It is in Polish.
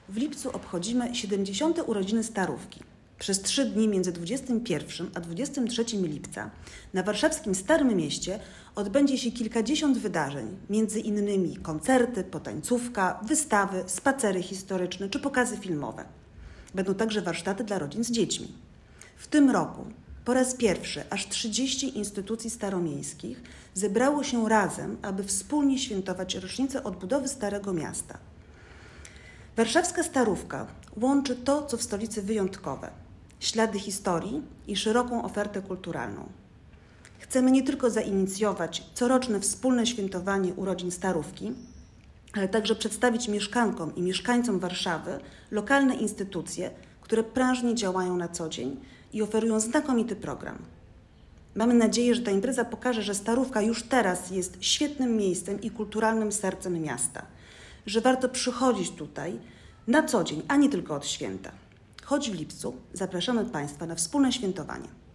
W lipcu obchodzimy 70. urodziny Starówki. Przez 3 dni między 21 a 23 lipca na warszawskim Starym Mieście odbędzie się kilkadziesiąt wydarzeń, między innymi koncerty, potańcówka, wystawy, spacery historyczne czy pokazy filmowe. Będą także warsztaty dla rodzin z dziećmi. W tym roku po raz pierwszy aż 30 instytucji staromiejskich zebrało się razem, aby wspólnie świętować rocznicę odbudowy Starego Miasta. Warszawska Starówka łączy to, co w stolicy wyjątkowe: ślady historii i szeroką ofertę kulturalną. Chcemy nie tylko zainicjować coroczne wspólne świętowanie urodzin Starówki, ale także przedstawić mieszkankom i mieszkańcom Warszawy lokalne instytucje, które prężnie działają na co dzień i oferują znakomity program. Mamy nadzieję, że ta impreza pokaże, że Starówka już teraz jest świetnym miejscem i kulturalnym sercem miasta, że warto przychodzić tutaj na co dzień, a nie tylko od święta. Choć w lipcu zapraszamy Państwa na wspólne świętowanie.